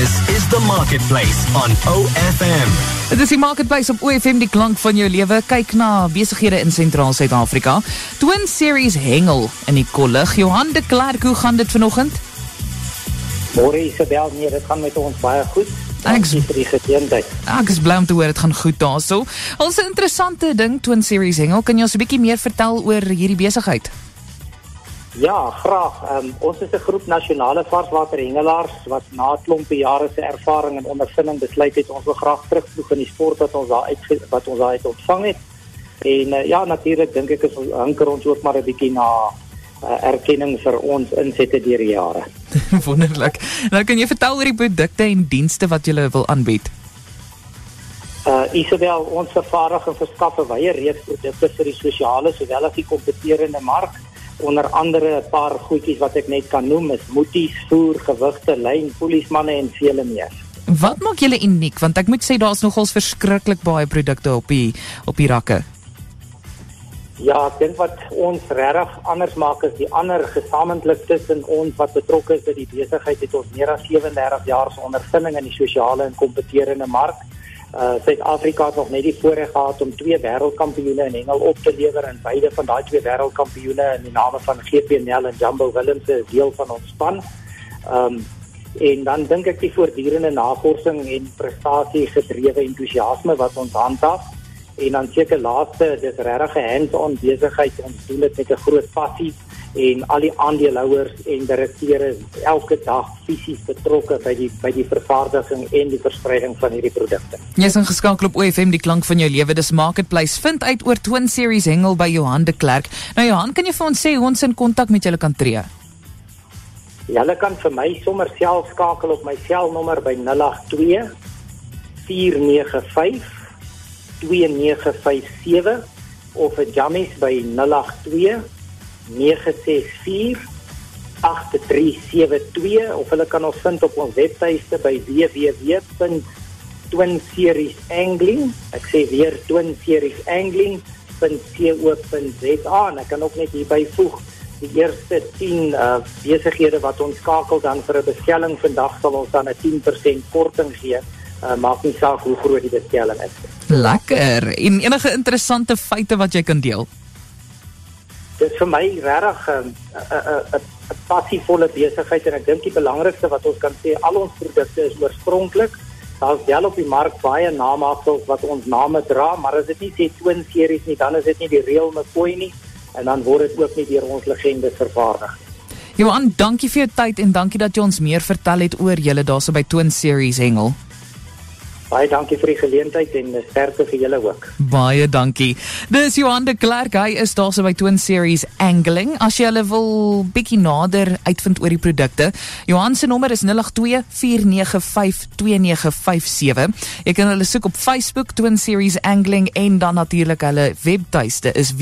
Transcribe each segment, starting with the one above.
This is The Marketplace on OFM. Dit is die Marketplace op OFM, die klank van jou lewe. Kyk na besighede in Sentraal Suid-Afrika. Twin Series hengel in die kollig. Johan de Klerk, hoe gaan dit vanoggend? Môre Isabel, nee, dit gaan met ons baie goed. Dankie vir die geleentheid. Ek is bly om te hoor, dit gaan goed daarso. Ons 'n interessante ding, Twin Series hengel. Kan jy ons 'n bietjie meer vertel oor hierdie besigheid? Ja, graag. Ons is 'n groep nasionale varswaterhengelaars wat na 'n klompie jare se ervaring en ondervinding besluit het ons wil graag terugvoeg in die sport wat ons daar uit ontvang het. En ja, natuurlik dink ek is hanker ons ook maar 'n bietjie na erkenning vir ons insette deur die jare. Wonderlik. Nou kan jy vertel oor die produkte en dienste wat jy wil aanbied? Isabel, ons vervaardig en verskaf 'n wye reeks produkte vir die sosiale sowel as die kompeterende mark. Onder andere 'n paar goedjies wat ek net kan noem is moeties, voer, gewigte, lyn, polismanne en vele meer. Wat maak julle uniek? Want ek moet sê daar's nogals verskriklik baie produkte op die rakke. Ja, ek dink wat ons regtig anders maak is die ander gesamentlik tussen ons wat betrokke is by die besigheid het ons meer as 37 jaar se ondervinding in die sosiale en kompeterende mark. Suid-Afrika het nog net die voorreg gehad om 2 wêreldkampioene in hengel op te lewer en beide van daai 2 wêreldkampioene in die name van GP Nel en Jumbo Willems is deel van ons span. En dan dink ek die voortdurende navorsing en prestasie gedrewe entoesiasme wat ons handhaaf. En dan seker laaste, dis regtig 'n hands-on besigheid. Ons doen dit met 'n groot passie en al die aandeelhouers en direkteure elke dag fisies betrokke by die vervaardiging en die verspreiding van hierdie produkte. Jy is ingeskakel op OFM, die klank van jou lewe. Dis Marketplace. Vind uit oor Twin Series hengel by Johan de Klerk. Nou Johan, kan jy vir ons sê hoe ons in kontak met julle kan tree? Julle kan vir my sommer self skakel op my selnommer by 082 495 2957 of 'n jammies by 082 964 8372 of hulle kan ons vind op ons webtuiste by www.twinseriesangling. Ek sê weer twinseriesangling.co.za en ek kan ook net hierby voeg die eerste 10 besighede wat ons skakel dan vir 'n bestelling vandag sal ons dan 'n 10% korting gee. Maak nie saak hoe groot die bestelling is. Lekker. En enige interessante feite wat jy kan deel? Dit is vir my regtig 'n passievolle besigheid en ek dink die belangrikste wat ons kan sê, al ons produkte is oorspronklik. Daar's wel op die mark baie naamaaksels wat ons name dra, maar as dit nie sê Twin Series nie, dan is dit nie die Real McCoy nie en dan word dit ook nie deur ons legendes vervaardig. Johan, dankie vir jou tyd en dankie dat jy ons meer vertel het oor julle daarso by Twin Series hengel. Baie dankie vir die geleentheid en sterkte vir julle ook. Baie dankie. Dis Johan de Klerk, hy is daarso by Twin Series Angling. As jy hulle wil bietjie nader uitvind oor die produkte, Johan se nommer is 082 495 2957. Jy kan hulle soek op Facebook, Twin Series Angling, en dan natuurlik hulle webtuiste is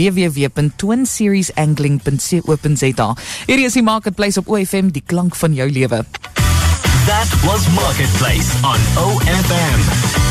www.twinseriesangling.co.za. Hierdie is die Marketplace op OFM, die klank van jou lewe. That was Marketplace on OFM.